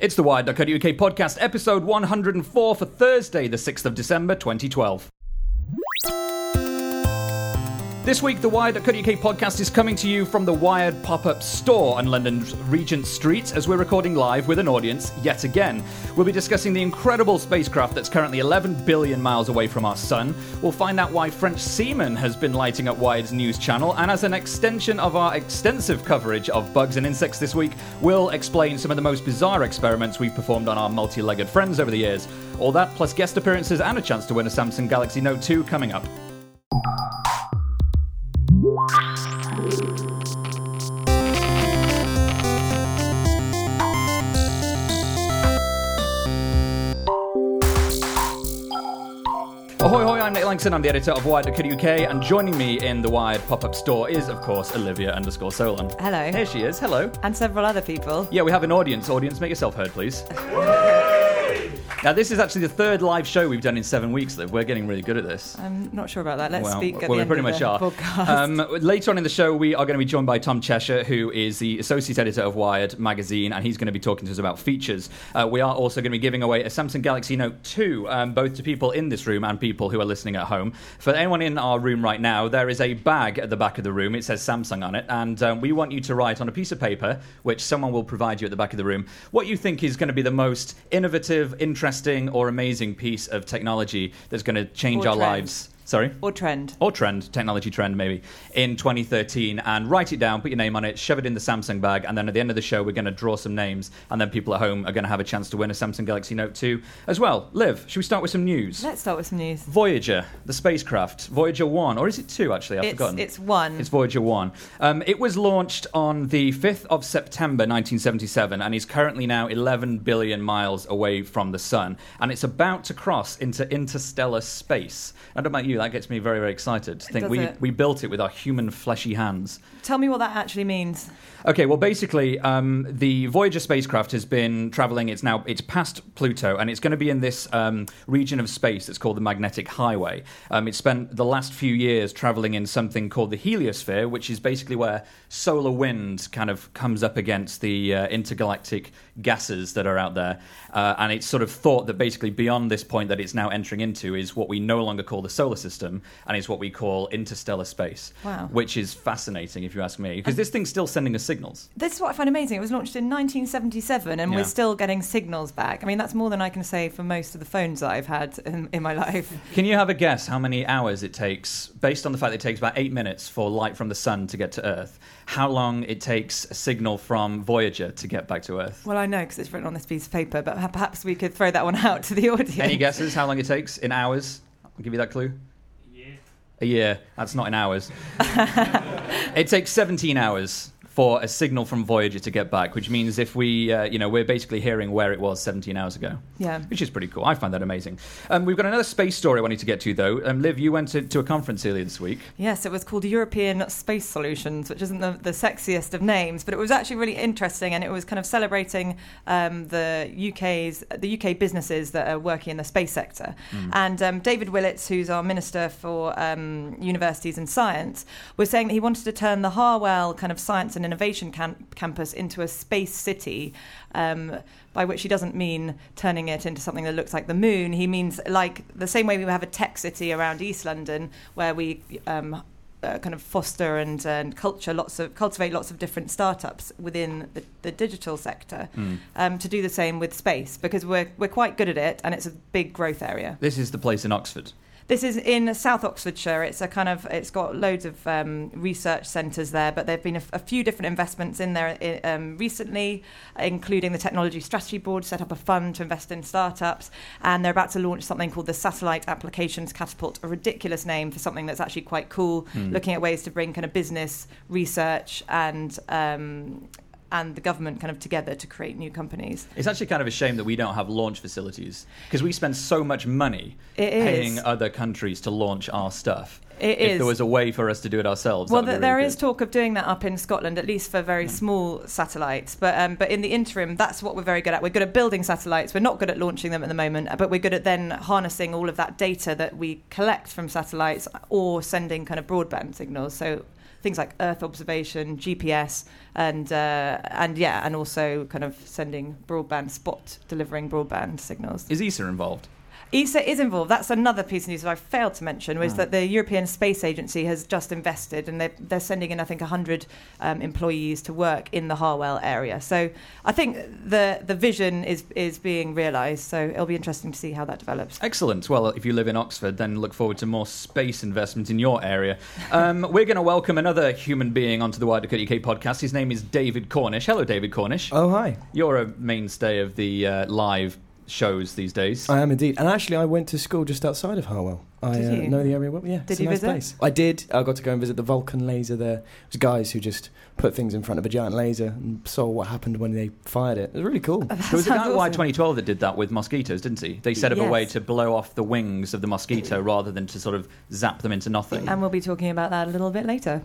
It's the Wired.co.uk podcast, episode 104 for Thursday, the 6th of December, 2012. This week, the Wired.co.uk podcast is coming to you from the Wired pop-up store on London's Regent Street as we're recording live with an audience yet again. We'll be discussing the incredible spacecraft that's currently 11 billion miles away from our sun. We'll find out why French seamen has been lighting up Wired's news channel, and as an extension of our extensive coverage of bugs and insects this week, we'll explain some of the most bizarre experiments we've performed on our multi-legged friends over the years. All that, plus guest appearances and a chance to win a Samsung Galaxy Note 2 coming up. Ahoy, hoy, I'm Nick Langson, I'm the editor of Wired.co.uk, and joining me in the Wired pop-up store is, of course, Olivia_Solon. Hello. Here she is, hello. And several other people. Yeah, we have an audience. Audience, make yourself heard, please. Now, this is actually the third live show we've done in 7 weeks, Liv. We're getting really good at this. I'm not sure about that. Let's speak at well, the end we pretty of much the are. podcast. Later on in the show, we are going to be joined by Tom Cheshire, who is the associate editor of Wired magazine, and he's going to be talking to us about features. We are also going to be giving away a Samsung Galaxy Note 2, both to people in this room and people who are listening at home. For anyone in our room right now, there is a bag at the back of the room. It says Samsung on it, and we want you to write on a piece of paper, which someone will provide you at the back of the room, what you think is going to be the most innovative, interesting, or amazing piece of technology that's going to change our lives. Sorry? Or trend, technology trend maybe, in 2013, and write it down, put your name on it, shove it in the Samsung bag, and then at the end of the show we're going to draw some names, and then people at home are going to have a chance to win a Samsung Galaxy Note 2 as well. Liv, should we start with some news? Let's start with some news. Voyager, the spacecraft, Voyager 1, or is it 2 actually? I've forgotten. It's 1. It's Voyager 1. It was launched on the 5th of September 1977, and is currently now 11 billion miles away from the sun, and it's about to cross into interstellar space. I don't know about you, that gets me very, very excited to think we built it with our human fleshy hands. Tell me what that actually means. Okay, well, basically, the Voyager spacecraft has been travelling. It's past Pluto, and it's going to be in this region of space that's called the Magnetic Highway. It spent the last few years travelling in something called the heliosphere, which is basically where solar wind kind of comes up against the intergalactic gases that are out there. And it's sort of thought that basically beyond this point that it's now entering into is what we no longer call the solar system, and it's what we call interstellar space. Wow. Which is fascinating, if you ask me, because this thing's still sending us signals. This is what I find amazing. It was launched in 1977, and we're still getting signals back. I mean, that's more than I can say for most of the phones that I've had in my life. Can you have a guess how many hours it takes, based on the fact that it takes about 8 minutes for light from the sun to get to Earth, how long it takes a signal from Voyager to get back to Earth? Well, I know because it's written on this piece of paper, but perhaps we could throw that one out to the audience. Any guesses how long it takes in hours? I'll give you that clue. A year. That's not in hours. It takes 17 hours for a signal from Voyager to get back, which means if we're basically hearing where it was 17 hours ago. Yeah. Which is pretty cool. I find that amazing. We've got another space story I wanted to get to, though. Liv, you went to a conference earlier this week. Yes, it was called European Space Solutions, which isn't the sexiest of names, but it was actually really interesting, and it was kind of celebrating the UK businesses that are working in the space sector. And David Willits, who's our Minister for Universities and Science, was saying that he wanted to turn the Harwell kind of science and innovation campus into a space city, by which he doesn't mean turning it into something that looks like the moon. He means like the same way we have a tech city around East London, where we kind of foster and cultivate lots of different startups within the digital sector, to do the same with space, because we're quite good at it, and it's a big growth area. This is the place in Oxford. This is in South Oxfordshire. It's got loads of research centres there, but there have been a few different investments in there recently, including the Technology Strategy Board set up a fund to invest in startups, and they're about to launch something called the Satellite Applications Catapult, a ridiculous name for something that's actually quite cool, looking at ways to bring kind of business, research, and the government kind of together to create new companies. It's actually kind of a shame that we don't have launch facilities, because we spend so much money paying other countries to launch our stuff. If there was a way for us to do it ourselves. Well, there is talk of doing that up in Scotland, at least for very small satellites. But in the interim, that's what we're very good at. We're good at building satellites. We're not good at launching them at the moment, but we're good at then harnessing all of that data that we collect from satellites or sending kind of broadband signals. So things like Earth observation, GPS, and also kind of sending delivering broadband signals. Is ESA involved? ESA is involved. That's another piece of news that I failed to mention, was that the European Space Agency has just invested, and they're sending in, I think, 100 employees to work in the Harwell area. So I think the vision is being realised, so it'll be interesting to see how that develops. Excellent. Well, if you live in Oxford, then look forward to more space investment in your area. We're going to welcome another human being onto the Wired UK podcast. His name is David Cornish. Hello, David Cornish. Oh, hi. You're a mainstay of the live shows these days. I am indeed. And actually, I went to school just outside of Harwell. I know the area well. Yeah, did you visit? Place. I did. I got to go and visit the Vulcan laser there. It was guys who just put things in front of a giant laser and saw what happened when they fired it. It was really cool. There was a guy at Wire 2012 that did that with mosquitoes, didn't he? They set up a way to blow off the wings of the mosquito rather than to sort of zap them into nothing. And we'll be talking about that a little bit later.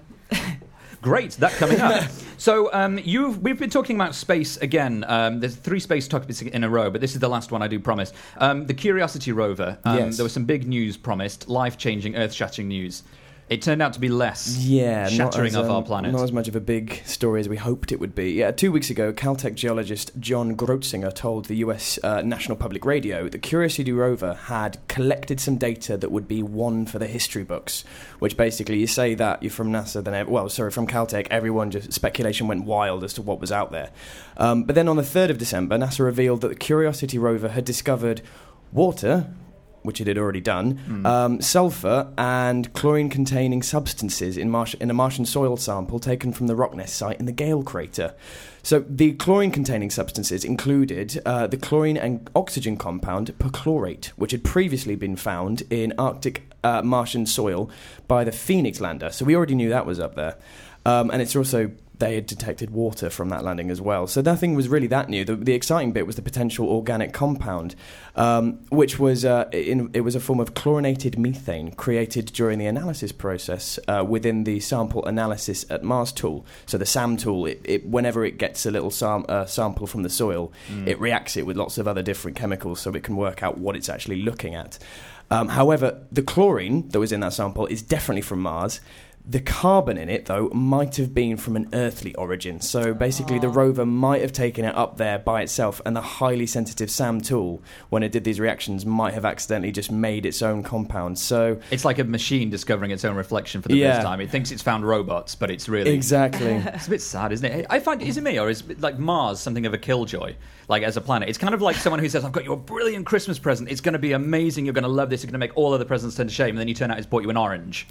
Great, that coming up. So we've been talking about space again. There's 3 space topics in a row, but this is the last one, I do promise. The Curiosity rover, yes. There was some big news promised, life-changing, earth-shattering news. It turned out to be less shattering of our planet. Not as much of a big story as we hoped it would be. Yeah, 2 weeks ago, Caltech geologist John Grotzinger told the US National Public Radio that Curiosity rover had collected some data that would be one for the history books, which basically, you say that, you're from NASA, then from Caltech, everyone just, speculation went wild as to what was out there. But then on the 3rd of December, NASA revealed that the Curiosity rover had discovered water, which it had already done, sulfur and chlorine-containing substances in a Martian soil sample taken from the Rocknest site in the Gale crater. So the chlorine-containing substances included the chlorine and oxygen compound perchlorate, which had previously been found in Arctic Martian soil by the Phoenix lander. So we already knew that was up there. And it's also... they had detected water from that landing as well. So nothing was really that new. The exciting bit was the potential organic compound, which was it was a form of chlorinated methane created during the analysis process within the sample analysis at Mars tool. So the SAM tool, it whenever it gets a little sample from the soil, it reacts it with lots of other different chemicals so it can work out what it's actually looking at. However, the chlorine that was in that sample is definitely from Mars. The carbon in it, though, might have been from an earthly origin. So basically the rover might have taken it up there by itself, and the highly sensitive SAM tool, when it did these reactions, might have accidentally just made its own compound. So it's like a machine discovering its own reflection for the first time. It thinks it's found robots, but it's really... Exactly. It's a bit sad, isn't it? I find, is it me, or is like Mars something of a killjoy, like as a planet? It's kind of like someone who says, I've got you a brilliant Christmas present, it's going to be amazing, you're going to love this, you're going to make all other presents turn to shame, and then you turn out it's bought you an orange.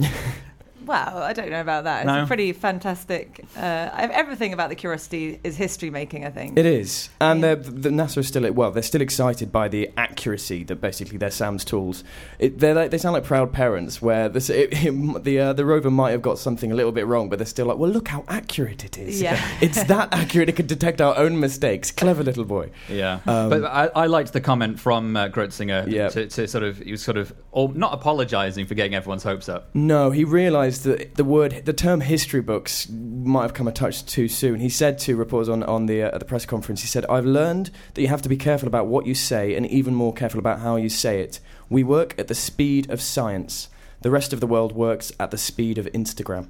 Well, I don't know about that. It's a pretty fantastic... everything about the Curiosity is history-making, I think. It is. And the NASA is still... Well, they're still excited by the accuracy that basically their SAM's tools... They sound like proud parents, where the rover might have got something a little bit wrong, but they're still like, well, look how accurate it is. Yeah. It's that accurate, it can detect our own mistakes. Clever little boy. Yeah. But I liked the comment from Grotzinger to sort of... He was sort of not apologising for getting everyone's hopes up. No, he realised that the term history books might have come a touch too soon. He said to reporters on the at the press conference, he said, I've learned that you have to be careful about what you say and even more careful about how you say it. We work at the speed of science. The rest of the world works at the speed of Instagram.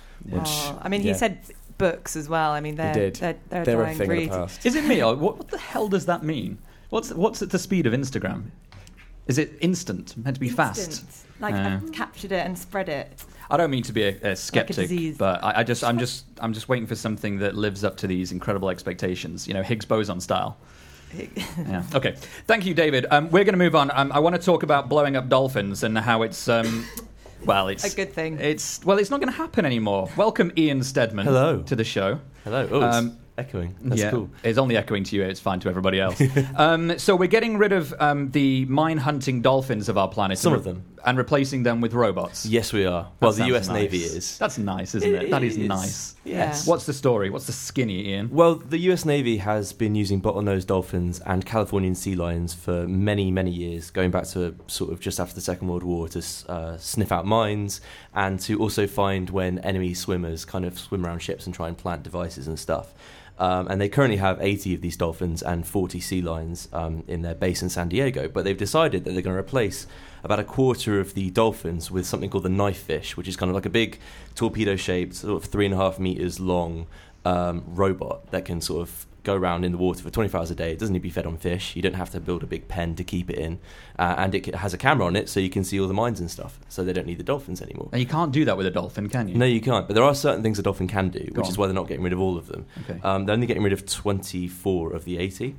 He said books as well. I mean, they're a dying breed. Is it me, or what the hell does that mean? What's at the speed of Instagram? Is it instant? Meant to be fast? Like I've captured it and spread it. I don't mean to be a skeptic, like a disease. But I'm just waiting for something that lives up to these incredible expectations. You know, Higgs boson style. Yeah. Okay. Thank you, David. We're going to move on. I want to talk about blowing up dolphins and how it's. Well, it's a good thing. It's not going to happen anymore. Welcome, Ian Stedman. Hello to the show. Hello. Oh, it's echoing. That's cool. It's only echoing to you. It's fine to everybody else. So we're getting rid of the mine-hunting dolphins of our planet. Some of them. And replacing them with robots. Yes, we are. Well, the US Navy is. That's nice, isn't it? That is nice. Yes. What's the story? What's the skinny, Ian? Well, the US Navy has been using bottlenose dolphins and Californian sea lions for many, many years, going back to sort of just after the Second World War to sniff out mines and to also find when enemy swimmers kind of swim around ships and try and plant devices and stuff. And they currently have 80 of these dolphins and 40 sea lions in their base in San Diego. But they've decided that they're going to replace about a quarter of the dolphins with something called the knife fish, which is kind of like a big torpedo-shaped, sort of 3.5 meters long robot that can sort of go around in the water for 24 hours a day. It doesn't need to be fed on fish. You don't have to build a big pen to keep it in. And it has a camera on it so you can see all the mines and stuff. So they don't need the dolphins anymore. And you can't do that with a dolphin, can you? No, you can't. But there are certain things a dolphin can do, which is why they're not getting rid of all of them. Okay. They're only getting rid of 24 of the 80.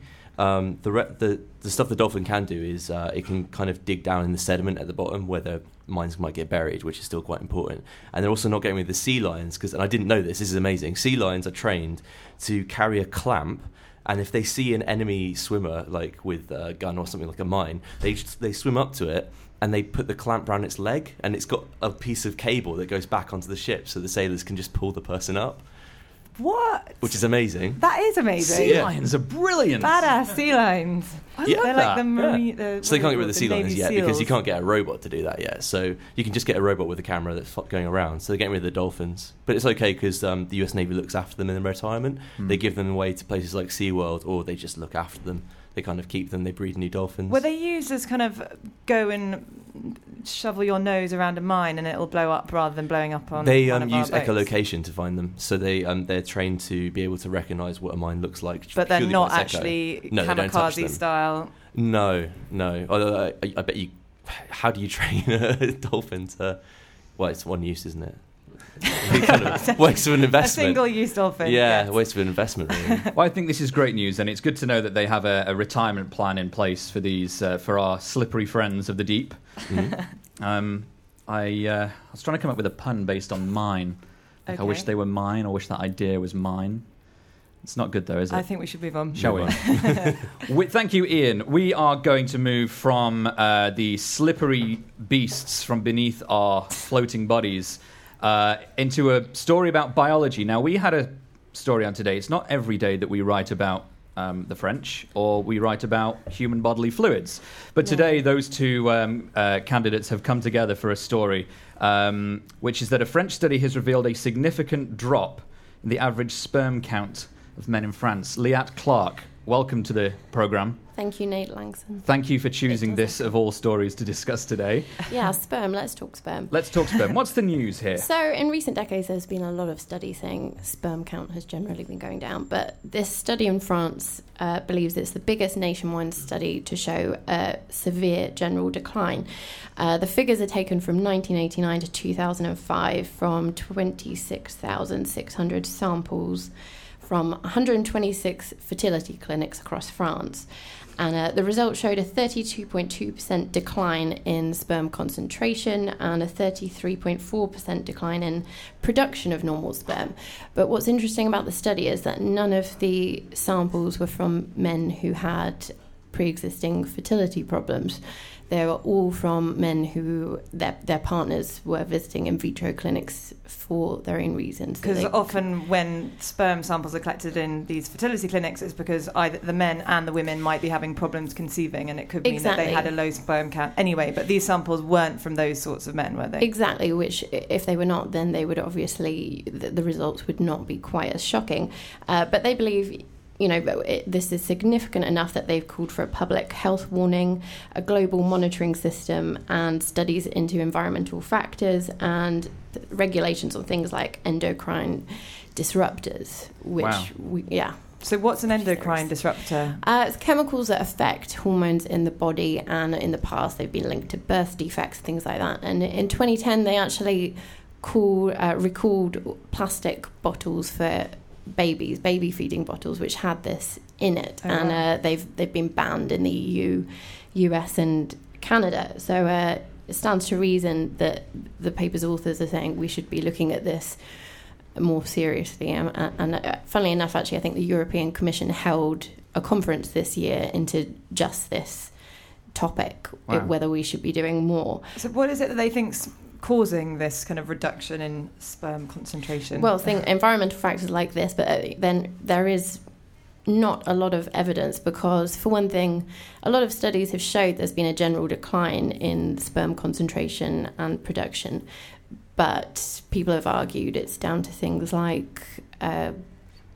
The stuff the dolphin can do is it can kind of dig down in the sediment at the bottom where the mines might get buried, which is still quite important. And they're also not getting rid of the sea lions because, and I didn't know this is amazing, sea lions are trained to carry a clamp, and if they see an enemy swimmer, like with a gun or something like a mine, they swim up to it and they put the clamp around its leg, and it's got a piece of cable that goes back onto the ship so the sailors can just pull the person up. What? Which is amazing. That is amazing. Sea lions are brilliant. Badass sea lions. Yeah. They're like the marine. So they can't get rid of the sea lions Navy yet SEALs. because you can't get a robot to do that yet. So you can just get a robot with a camera that's going around. So they're getting rid of the dolphins. But it's okay because the US Navy looks after them in their retirement. They give them away to places like SeaWorld, or they just look after them. They kind of keep them, they breed new dolphins. Were they used as kind of go and shovel your nose around a mine and it'll blow up rather than blowing up on They one of our use boats? echolocation to find them. So they're trained to be able to recognise what a mine looks like. But they're purely not by its echo. actually No, they don't touch kamikaze them. style. No. Although I bet you... How do you train a dolphin to... Well, it's one use, isn't it? Kind of waste of an A investment. single-use dolphin. Yeah, yes. waste of an investment, really. Well, I think this is great news, and it's good to know that they have a retirement plan in place for these for our slippery friends of the deep. Mm-hmm. I was trying to come up with a pun based on mine. Like, I wish they were mine. I wish that idea was mine. It's not good, though, is it? I think we should move on. Shall we? Thank you, Ian. We are going to move from the slippery beasts from beneath our floating bodies into a story about biology. Now, we had a story on today. It's not every day that we write about the French or we write about human bodily fluids. But today, those two candidates have come together for a story, which is that a French study has revealed a significant drop in the average sperm count of men in France. Liat Clark, welcome to the programme. Thank you, Nate Langson. Thank you for choosing this of all stories to discuss today. Yeah, sperm. Let's talk sperm. Let's talk sperm. What's the news here? So, in recent decades, there's been a lot of studies saying sperm count has generally been going down. But this study in France believes it's the biggest nationwide study to show a severe general decline. The figures are taken from 1989 to 2005 from 26,600 samples from 126 fertility clinics across France. And the results showed a 32.2% decline in sperm concentration and a 33.4% decline in production of normal sperm. But what's interesting about the study is that none of the samples were from men who had pre-existing fertility problems. They were all from men who their partners were visiting in vitro clinics for their own reasons. Because often when sperm samples are collected in these fertility clinics, it's because either the men and the women might be having problems conceiving, and it could mean that they had a low sperm count anyway. But these samples weren't from those sorts of men, were they? Exactly, which if they were not, then they would obviously, the results would not be quite as shocking. But they believe... this is significant enough that they've called for a public health warning, a global monitoring system, and studies into environmental factors and regulations on things like endocrine disruptors, which So what's an endocrine disruptor? It's chemicals that affect hormones in the body, and in the past they've been linked to birth defects, things like that. And in 2010 they actually recalled plastic bottles for baby feeding bottles which had this in it, they've been banned in the EU, US and Canada. So it stands to reason that the paper's authors are saying we should be looking at this more seriously. And funnily enough, actually, I think the European Commission held a conference this year into just this topic, whether we should be doing more. So what is it that they think's causing this kind of reduction in sperm concentration? Well, environmental factors like this, but then there is not a lot of evidence because, for one thing, a lot of studies have showed there's been a general decline in sperm concentration and production, but people have argued it's down to things like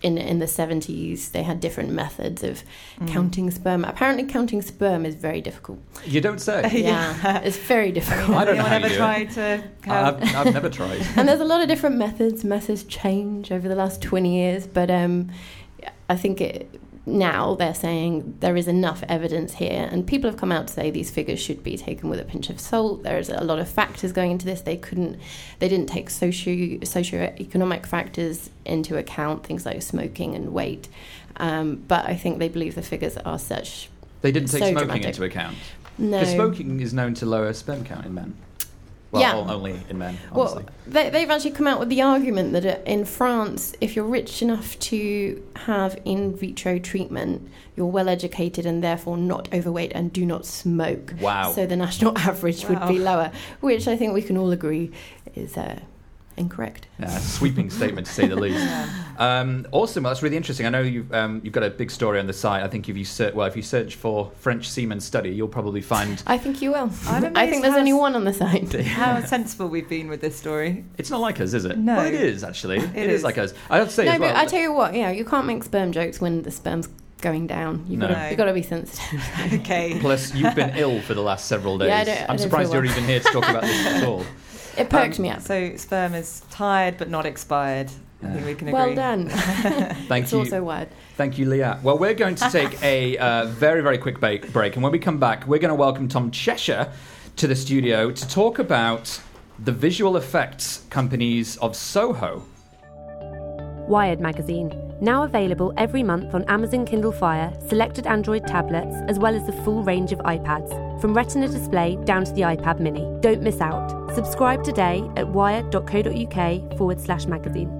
in the 70s, they had different methods of counting sperm. Apparently, counting sperm is very difficult. You don't say. Yeah, it's very difficult. I don't know how Anyone you ever do it. tried to count? I've never tried. And there's a lot of different methods. Methods change over the last 20 years, but I think now they're saying there is enough evidence here, and people have come out to say these figures should be taken with a pinch of salt. There's a lot of factors going into this. They didn't take socioeconomic factors into account, things like smoking and weight. But I think they believe the figures are such. They didn't take so smoking dramatic. into account. No. Because smoking is known to lower sperm count in men. Well, Yeah. only in men, honestly. Well, they've actually come out with the argument that in France, if you're rich enough to have in vitro treatment, you're well educated and therefore not overweight and do not smoke. Wow. So the national average would be lower, which I think we can all agree is incorrect. Yeah, a sweeping statement to say the least. Awesome. Well, that's really interesting. I know you've got a big story on the site. I think if you search for French semen study, you'll probably find. I think you will. I'm I amazed think there's how only one on the site. How sensible we've been with this story. It's not like us, is it? No. Well, it is actually. It is is. like us. I have to say No, as well. but I tell you what, you can't make sperm jokes when the sperm's going down. You've No. got to be sensitive. Okay. Plus, you've been ill for the last several days. Yeah, I don't I'm surprised feel you're well. even here to talk about this at all. It perked me up. So sperm is tired but not expired. I think we can agree. Well done. Thank It's you. also wired. Thank you, Leah. Well, we're going to take a very, very quick break. And when we come back, we're going to welcome Tom Cheshire to the studio to talk about the visual effects companies of Soho. Wired magazine, now available every month on Amazon Kindle Fire, selected Android tablets, as well as the full range of iPads, from Retina display down to the iPad mini. Don't miss out. Subscribe today at wired.co.uk/magazine.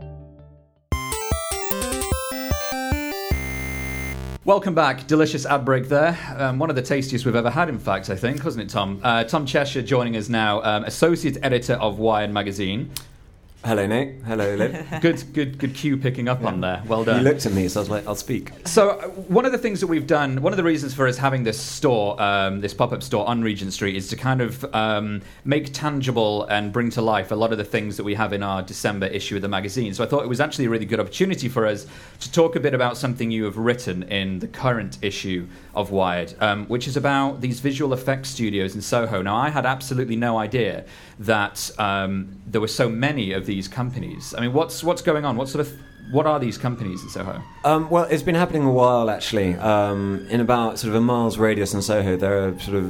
Welcome back. Delicious ad break there. One of the tastiest we've ever had, in fact, I think, wasn't it, Tom? Tom Cheshire joining us now, Associate Editor of Wired magazine. Hello, Nate. Hello, Liv. Good cue picking up on there. Well done. You looked at me, so I was like, I'll speak. So one of the things that we've done, one of the reasons for us having this store, this pop-up store on Regent Street, is to kind of make tangible and bring to life a lot of the things that we have in our December issue of the magazine. So I thought it was actually a really good opportunity for us to talk a bit about something you have written in the current issue of Wired, which is about these visual effects studios in Soho. Now, I had absolutely no idea that there were so many of these companies. I mean, what's going on? What are these companies in Soho? Well, it's been happening a while, actually. In about sort of a mile's radius in Soho, there are sort of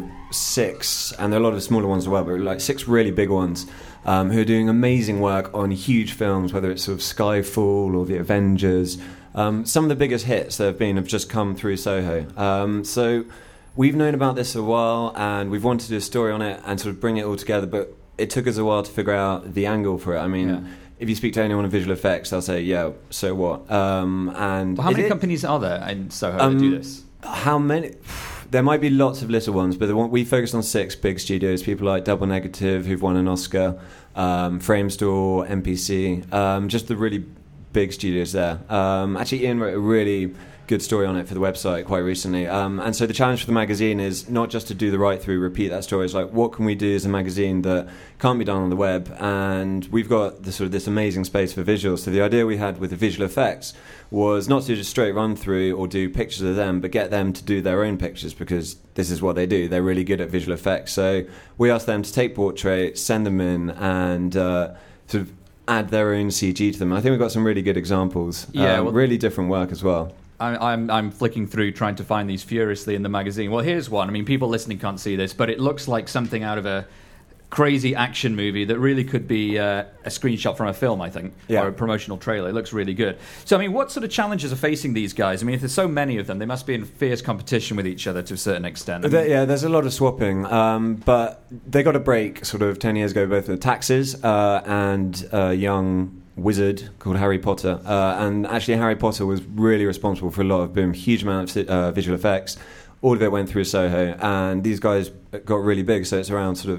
6, and there are a lot of smaller ones as well, but like 6 really big ones who are doing amazing work on huge films, whether it's sort of Skyfall or The Avengers. Some of the biggest hits that have just come through Soho. So we've known about this a while, and we've wanted to do a story on it and sort of bring it all together, but it took us a while to figure out the angle for it. I mean, if you speak to anyone in visual effects, they'll say, yeah, so what? And how many companies are there in Soho that do this? How many? There might be lots of little ones, but we focused on 6 big studios, people like Double Negative, who've won an Oscar, Framestore, MPC, just the really big studios there. Actually, Ian wrote a really good story on it for the website quite recently. And so the challenge for the magazine is not just to do the right through, repeat that story. It's like, what can we do as a magazine that can't be done on the web? And we've got this amazing space for visuals. So the idea we had with the visual effects was not to do just straight run through or do pictures of them, but get them to do their own pictures, because this is what they do. They're really good at visual effects. So we asked them to take portraits, send them in, and sort of add their own CG to them. I think we've got some really good examples. Really different work as well. I'm flicking through trying to find these furiously in the magazine. Well, here's one. I mean, people listening can't see this, but it looks like something out of a crazy action movie that really could be a screenshot from a film, I think, or a promotional trailer. It looks really good. So, I mean, what sort of challenges are facing these guys? I mean, if there's so many of them, they must be in fierce competition with each other to a certain extent. There's a lot of swapping, but they got a break sort of 10 years ago, both with Taxes and young wizard called Harry Potter, and actually Harry Potter was really responsible for a lot of boom, huge amount of visual effects. All of it went through Soho, and these guys got really big, so it's around sort of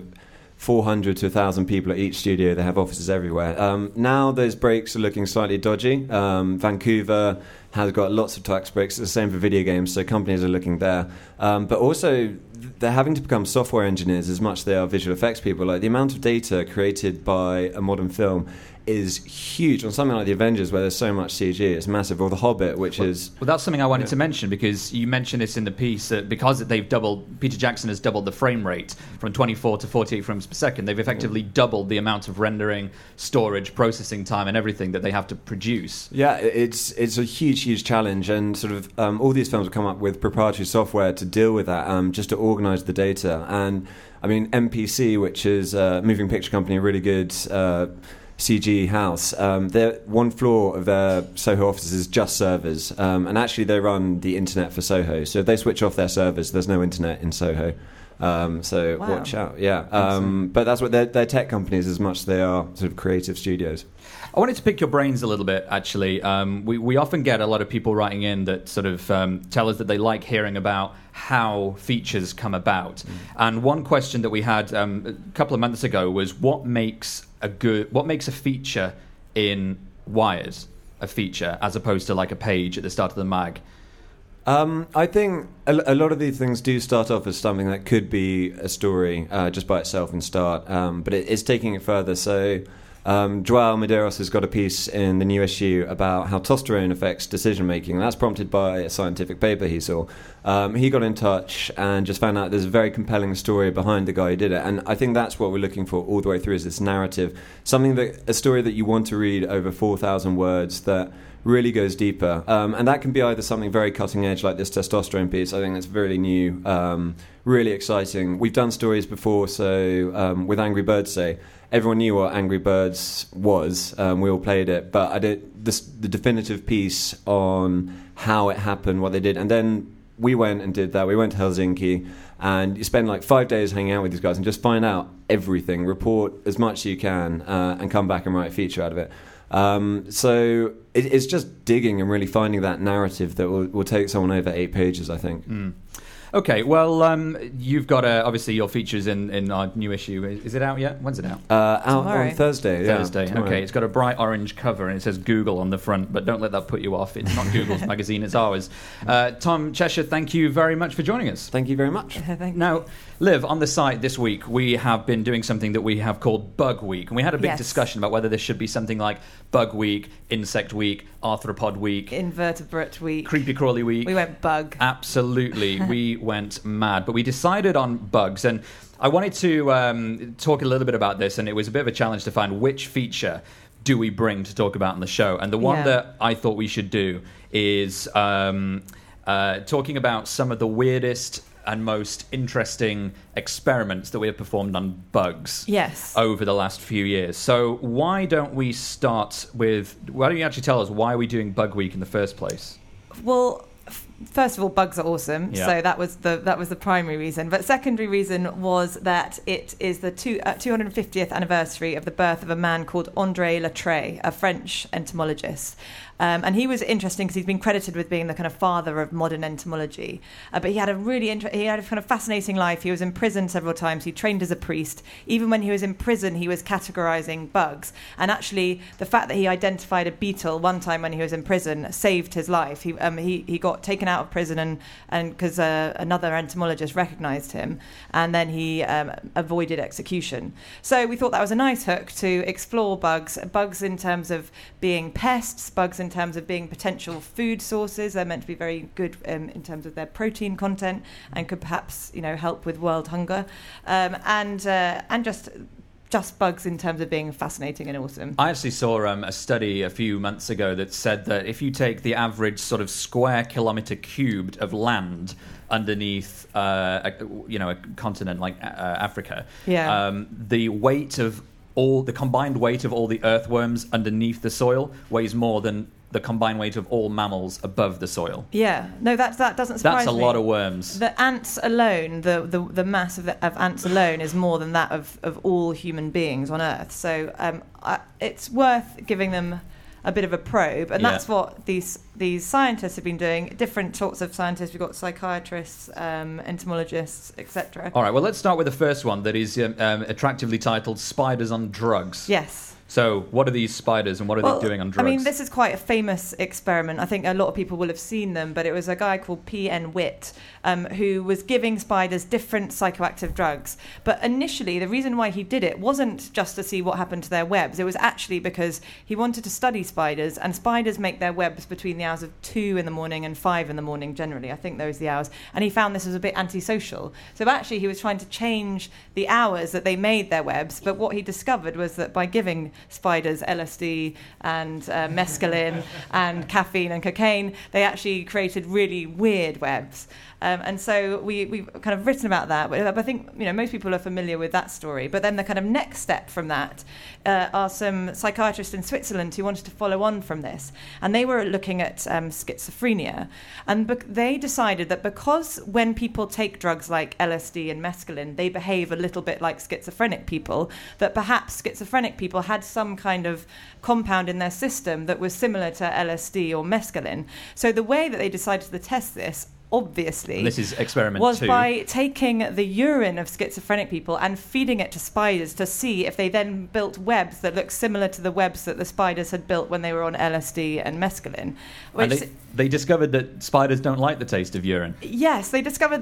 400 to 1,000 people at each studio. They have offices everywhere. Now those breaks are looking slightly dodgy. Vancouver has got lots of tax breaks. It's the same for video games, so companies are looking there. But also, they're having to become software engineers as much as they are visual effects people. Like, the amount of data created by a modern film is huge. On something like The Avengers, where there's so much CG, it's massive. Or The Hobbit, which is... Well, that's something I wanted to mention, because you mentioned this in the piece, because Peter Jackson has doubled the frame rate from 24 to 48 frames per second. They've effectively doubled the amount of rendering, storage, processing time, and everything that they have to produce. Yeah, it's a huge challenge, and sort of all these films have come up with proprietary software to deal with that, just to organise the data. And I mean, MPC, which is a moving picture company, a really good CG house, one floor of their Soho offices is just servers, and actually they run the internet for Soho. So if they switch off their servers, there's no internet in Soho. So wow. Watch out, yeah. But that's what they're tech companies as much as they are sort of creative studios. I wanted to pick your brains a little bit, actually. We often get a lot of people writing in that sort of tell us that they like hearing about how features come about. And one question that we had a couple of months ago was, what makes a feature in Wired a feature as opposed to like a page at the start of the mag? I think a lot of these things do start off as something that could be a story just by itself and start, but it's taking it further. So Joao Medeiros has got a piece in the new issue about how testosterone affects decision-making, and that's prompted by a scientific paper he saw. He got in touch and just found out there's a very compelling story behind the guy who did it, and I think that's what we're looking for all the way through, is this narrative, a story that you want to read over 4,000 words that really goes deeper, and that can be either something very cutting edge like this testosterone piece. I think that's very new, really exciting. We've done stories before, so with Angry Birds, say, everyone knew what Angry Birds was, we all played it, but I did the definitive piece on how it happened, what they did, and then we went and did that. We went to Helsinki, and you spend like 5 days hanging out with these guys and just find out everything, report as much as you can, and come back and write a feature out of it. So it's just digging and really finding that narrative that will take someone over 8 pages, I think. Okay, well, you've got obviously your features in our new issue. Is it out yet? When's it out? Out on Thursday. Yeah, Thursday. Tomorrow. Okay, it's got a bright orange cover and it says Google on the front, but don't let that put you off. It's not Google's magazine; it's ours. Tom Cheshire, thank you very much for joining us. Thank you very much. Now, Liv, on the site this week, we have been doing something that we have called Bug Week, and we had a big discussion about whether there should be something like Bug Week, Insect Week, Arthropod Week, Invertebrate Week, Creepy Crawly Week. We went bug. Absolutely, we went mad, but we decided on bugs, and I wanted to talk a little bit about this, and it was a bit of a challenge to find which feature do we bring to talk about on the show, and the one that I thought we should do is talking about some of the weirdest and most interesting experiments that we have performed on bugs over the last few years. So why don't you actually tell us why are we doing Bug Week in the first place? Well, first of all, bugs are awesome, so that was the primary reason. But secondary reason was that it is the 250th anniversary of the birth of a man called André Latreille, a French entomologist. And he was interesting because he's been credited with being the kind of father of modern entomology. But he had a kind of fascinating life. He was in prison several times. He trained as a priest. Even when he was in prison, he was categorizing bugs. And actually, the fact that he identified a beetle one time when he was in prison saved his life. He got taken out of prison and because another entomologist recognized him, and then he avoided execution. So we thought that was a nice hook to explore bugs in terms of being pests, bugs in terms of being potential food sources. They're meant to be very good in terms of their protein content and could perhaps help with world hunger, and just bugs in terms of being fascinating and awesome. I actually saw a study a few months ago that said that if you take the average sort of square kilometre cubed of land underneath a continent like Africa, the combined weight of all the earthworms underneath the soil weighs more than the combined weight of all mammals above the soil. Yeah, no, that doesn't surprise me. That's a lot of worms. The ants alone, the mass of ants alone is more than that of all human beings on Earth. So it's worth giving them a bit of a probe, and that's what these scientists have been doing. Different sorts of scientists. We've got psychiatrists, entomologists, etc. All right. Well, let's start with the first one that is attractively titled "Spiders on Drugs." Yes. So what are these spiders and what are they doing on drugs? I mean, this is quite a famous experiment. I think a lot of people will have seen them, but it was a guy called P.N. Witt who was giving spiders different psychoactive drugs. But initially, the reason why he did it wasn't just to see what happened to their webs. It was actually because he wanted to study spiders, and spiders make their webs between the hours of 2 in the morning and 5 in the morning generally. I think those are the hours. And he found this was a bit antisocial. So actually, he was trying to change the hours that they made their webs. But what he discovered was that by giving spiders LSD and mescaline and caffeine and cocaine, they actually created really weird webs. And so we've kind of written about that. But I think most people are familiar with that story. But then the kind of next step from that are some psychiatrists in Switzerland who wanted to follow on from this. And they were looking at schizophrenia. And they decided that because when people take drugs like LSD and mescaline, they behave a little bit like schizophrenic people, that perhaps schizophrenic people had some kind of compound in their system that was similar to LSD or mescaline. So the way that they decided to test this, obviously, and this is experiment was 2. by taking the urine of schizophrenic people and feeding it to spiders to see if they then built webs that looked similar to the webs that the spiders had built when they were on LSD and mescaline. And they discovered that spiders don't like the taste of urine. Yes, they discovered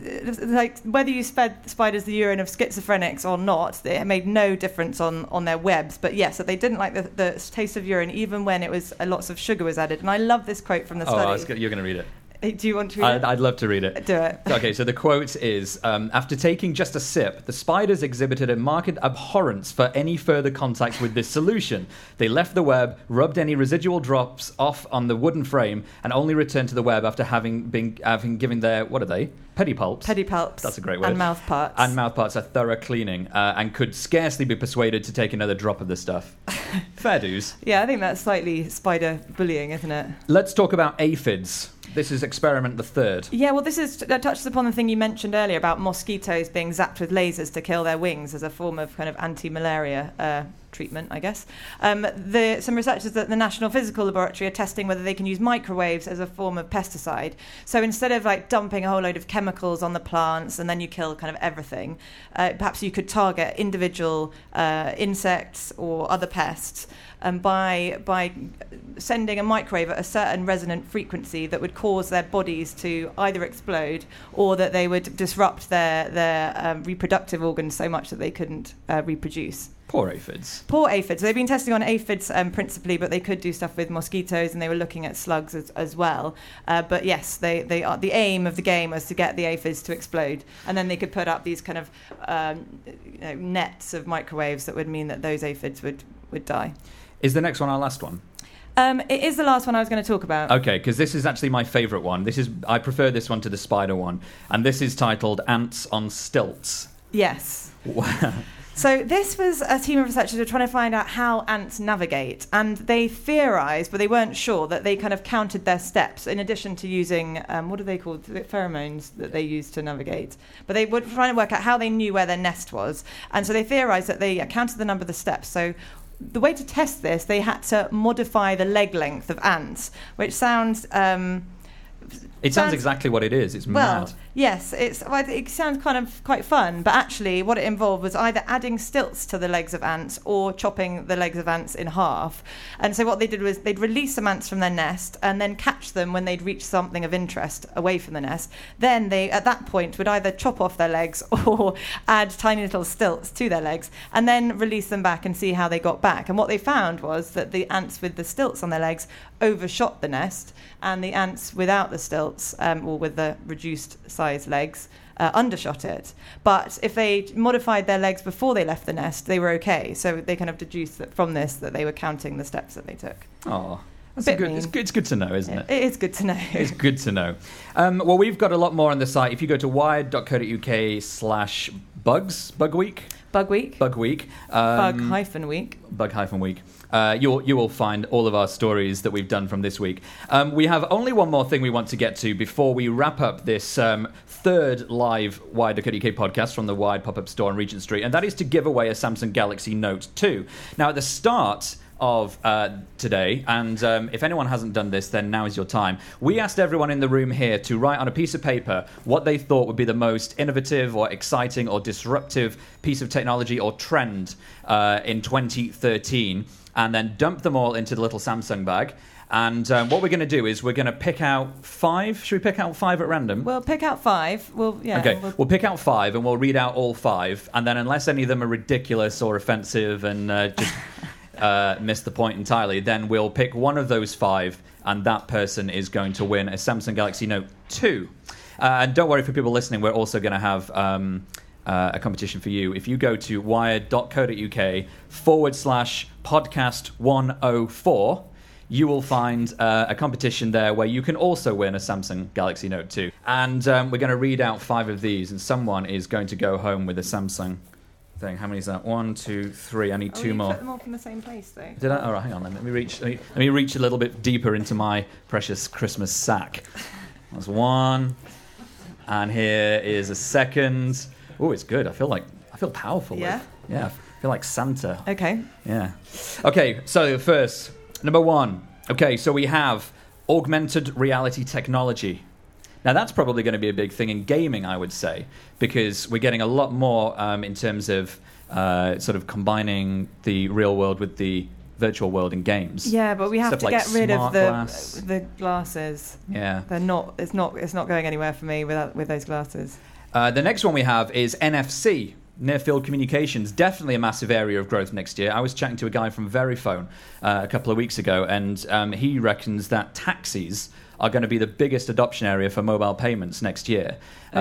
that whether you fed spiders the urine of schizophrenics or not, it made no difference on their webs. But yes, that they didn't like the taste of urine even when it was lots of sugar was added. And I love this quote from the study. You're going to read it. Do you want to read it? I'd love to read it. Do it. Okay, so the quote is, after taking just a sip, the spiders exhibited a marked abhorrence for any further contact with this solution. They left the web, rubbed any residual drops off on the wooden frame, and only returned to the web after having given their, what are they? Pedipalps. Pedipalps. That's a great word. And mouth parts. And mouth parts a thorough cleaning, and could scarcely be persuaded to take another drop of the stuff. Fair dues. Yeah, I think that's slightly spider bullying, isn't it? Let's talk about aphids. This is experiment the 3rd. Yeah, well, that touches upon the thing you mentioned earlier about mosquitoes being zapped with lasers to kill their wings as a form of kind of anti-malaria treatment, I guess. Some researchers at the National Physical Laboratory are testing whether they can use microwaves as a form of pesticide. So instead of dumping a whole load of chemicals on the plants and then you kill kind of everything, perhaps you could target individual insects or other pests by sending a microwave at a certain resonant frequency that would cause their bodies to either explode or that they would disrupt their reproductive organs so much that they couldn't reproduce. Poor aphids. Poor aphids. They've been testing on aphids principally, but they could do stuff with mosquitoes, and they were looking at slugs as well. But yes, they are, the aim of the game was to get the aphids to explode, and then they could put up these kind of nets of microwaves that would mean that those aphids would die. Is the next one our last one? It is the last one I was going to talk about. Okay, because this is actually my favourite one. I prefer this one to the spider one, and this is titled Ants on Stilts. Yes. So this was a team of researchers who were trying to find out how ants navigate, and they theorised, but they weren't sure, that they kind of counted their steps in addition to using, what are they called, pheromones that they use to navigate. But they were trying to work out how they knew where their nest was, and so they theorised that they counted the number of the steps. So the way to test this, they had to modify the leg length of ants, which sounds... It sounds exactly what it is. It's mad. Yes, it sounds kind of quite fun, but actually what it involved was either adding stilts to the legs of ants or chopping the legs of ants in half. And so what they did was they'd release some ants from their nest and then catch them when they'd reached something of interest away from the nest. Then they, at that point, would either chop off their legs or add tiny little stilts to their legs and then release them back and see how they got back. And what they found was that the ants with the stilts on their legs overshot the nest, and the ants without the stilts, or with the reduced size legs, undershot it. But if they modified their legs before they left the nest, they were okay. So they kind of deduced that from this that they were counting the steps that they took. Oh, that's good. It's good to know, isn't it? It is good to know. It's good to know. Well, we've got a lot more on the site. If you go to wired.co.uk/bugs, Bug Week. Bug Week. Bug-Week. Bug-Week. Bug-Week. You will find all of our stories that we've done from this week. We have only one more thing we want to get to before we wrap up this third live Wired.co.uk podcast from the Wired pop-up store on Regent Street, and that is to give away a Samsung Galaxy Note 2. Now, at the start of today, and if anyone hasn't done this, then now is your time. We asked everyone in the room here to write on a piece of paper what they thought would be the most innovative or exciting or disruptive piece of technology or trend in 2013, and then dump them all into the little Samsung bag. And what we're going to do is we're going to pick out 5. Should we pick out 5 at random? We'll pick out 5. Okay, we'll pick out 5 and we'll read out all 5. And then unless any of them are ridiculous or offensive and just miss the point entirely, then we'll pick one of those 5 and that person is going to win a Samsung Galaxy Note 2. And don't worry, for people listening, we're also going to have a competition for you. If you go to wired.co.uk/podcast104, you will find a competition there where you can also win a Samsung Galaxy Note 2. And we're going to read out 5 of these, and someone is going to go home with a Samsung thing. How many is that? 1, 2, 3. I need 2 more. Put them all from the same place, though. Did I? All right, hang on. Let me reach a little bit deeper into my precious Christmas sack. That's 1. And here is a second. Oh, it's good. I feel powerful. Yeah? Yeah, I feel like Santa. Okay. Yeah. Okay, so first, number 1. Okay, so we have augmented reality technology. Now, that's probably going to be a big thing in gaming, I would say, because we're getting a lot more in terms of sort of combining the real world with the virtual world in games. Yeah, but we have Stuff to like get rid of glass. the glasses. Yeah. It's not going anywhere for me with those glasses. The next one we have is NFC. Near-field communications, definitely a massive area of growth next year. I was chatting to a guy from Verifone a couple of weeks ago, and he reckons that taxis are going to be the biggest adoption area for mobile payments next year.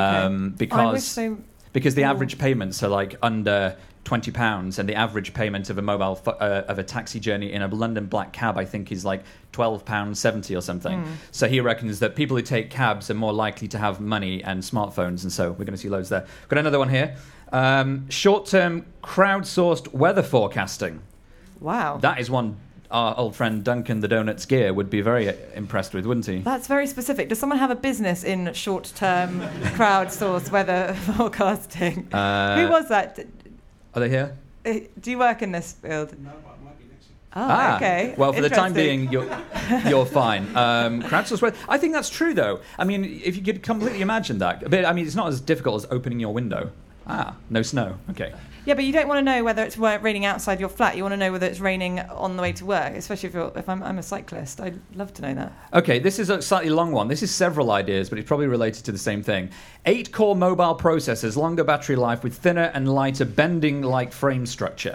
Because the average payments are like under £20, and the average payment of a taxi journey in a London black cab, I think, is like £12.70 or something. So he reckons that people who take cabs are more likely to have money and smartphones, and so we're going to see loads there. Got another one here. Short-term crowdsourced weather forecasting. Wow. That is one our old friend Duncan the Donuts Gear would be very impressed with, wouldn't he? That's very specific. Does someone have a business in short-term crowdsourced weather forecasting? Who was that? Are they here? Do you work in this field? No, but I might be next week. Oh, okay. Well, for the time being, you're fine. Crowdsourced weather. I think that's true, though. I mean, if you could completely imagine that. But, I mean, it's not as difficult as opening your window. No snow. Okay. Yeah, but you don't want to know whether it's raining outside your flat. You want to know whether it's raining on the way to work, especially if I'm a cyclist. I'd love to know that. Okay, this is a slightly long one. This is several ideas, but it's probably related to the same thing. 8-core mobile processors, longer battery life with thinner and lighter bending-like frame structure.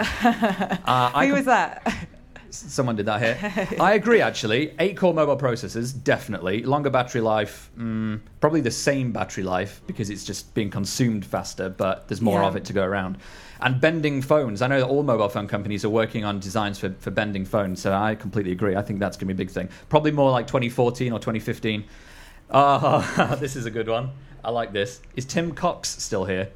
Who was that? Someone did that here. I agree, actually. 8-core mobile processors, definitely. Longer battery life, probably the same battery life because it's just being consumed faster, but there's more of it to go around. And bending phones. I know that all mobile phone companies are working on designs for bending phones, so I completely agree. I think that's going to be a big thing. Probably more like 2014 or 2015. This is a good one. I like this. Is Tim Cox still here?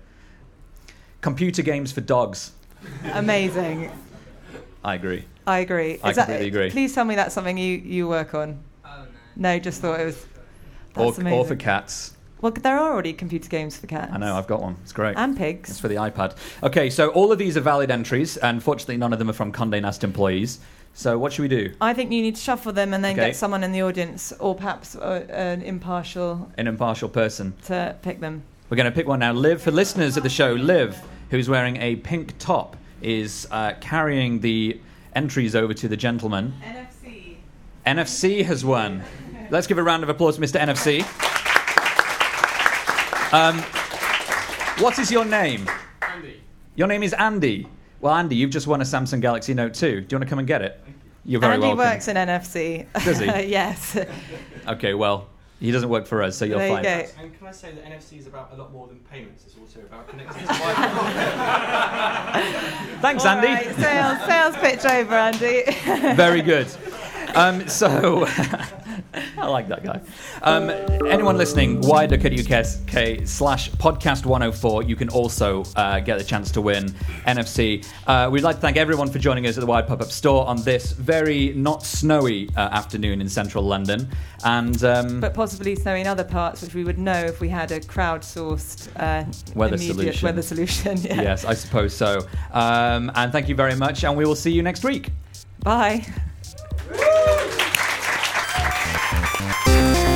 Computer games for dogs. Amazing. I agree. I agree. I completely agree. Please tell me that's something you work on. Oh, no. No, just thought it was... That's amazing. Or for cats. Well, there are already computer games for cats. I know, I've got one. It's great. And pigs. It's for the iPad. Okay, so all of these are valid entries, and unfortunately none of them are from Condé Nast employees. So what should we do? I think you need to shuffle them and then get someone in the audience, or perhaps an impartial person to pick them. We're going to pick one now. Liv, for listeners of the show, Liv, who's wearing a pink top, is carrying the entries over to the gentleman. NFC has won. Let's give a round of applause to Mr. NFC. What is your name? Andy. Your name is Andy. Well, Andy, you've just won a Samsung Galaxy Note 2. Do you want to come and get it? You're very welcome. Andy works in NFC. Does he? Yes. Okay, well, he doesn't work for us, so you're there fine. You go. And can I say that NFC is about a lot more than payments? It's also about connecting to Wi-Fi. Thanks, All Andy. Right, sales pitch over, Andy. Very good. So, I like that guy. Anyone listening, wired.co.uk/podcast104, you can also get the chance to win NFC. We'd like to thank everyone for joining us at the Wired Pop-Up Store on this very not snowy afternoon in central London. And but possibly snowy in other parts, which we would know if we had a crowdsourced weather solution. Yeah. Yes, I suppose so. And thank you very much, and we will see you next week. Bye.